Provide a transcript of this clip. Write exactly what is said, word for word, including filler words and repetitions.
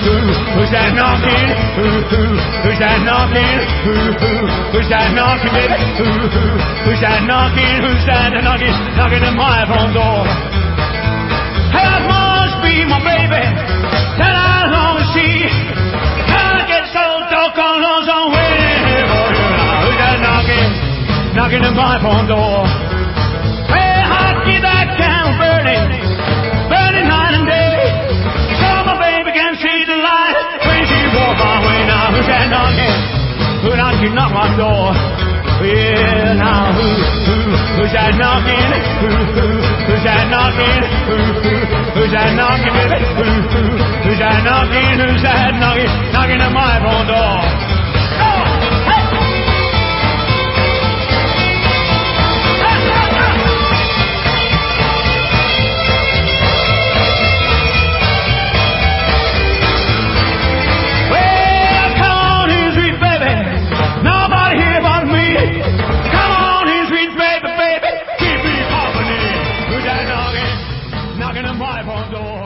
who, who's that knocking? Who, who, who's that knocking? Who, who, who's that knocking, baby? Who, who, who's that knocking? Who's that knocking? Knocking at my front door. Hey, that must be my baby that I long to see. I get so doggone lost on waiting here for you. Now, who's that knocking? Knocking at my front door. Hey, I keep that candle burning, burning night and day, so my baby can see the light when she walks my way. Now, who's that knocking? Who knocking knock my door? Yeah, now who, who, who's that knocking? Who, who, who's that knocking? Who, who, who's that knocking, baby? Who, who, who's that knocking? Who's that knocking? Knocking at my front door. Knocking at my front door.